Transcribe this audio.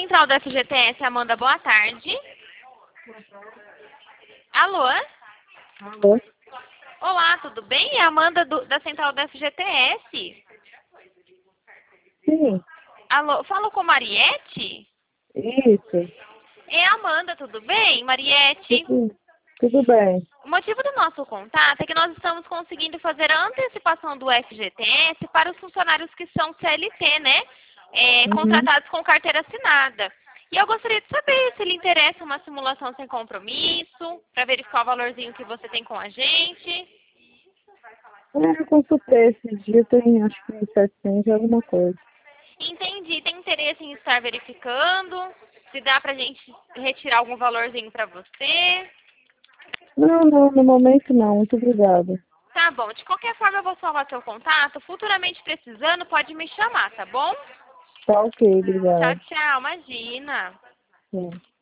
Central da FGTS, Amanda, boa tarde. Alô? Alô? Olá, tudo bem? É a Amanda da Central da FGTS. Sim, Alô, falo com Mariette? isso. É a Amanda, tudo bem? Mariette? Tudo bem. O motivo do nosso contato é que nós estamos conseguindo fazer a antecipação do FGTS para os funcionários que são CLT, né? Uhum. Contratados com carteira assinada. E eu gostaria de saber se lhe interessa uma simulação sem compromisso, para verificar o valorzinho que você tem com a gente. Eu consultei esses dias, tem acho que 700 alguma coisa. Entendi. Tem interesse em estar verificando? Se dá pra gente retirar algum valorzinho para você? Não, no momento não, muito obrigada. Tá bom. De qualquer forma, eu vou salvar seu contato. Futuramente precisando, pode me chamar, tá bom? Tá ok, Tchau, obrigada. tchau. Imagina. Sim.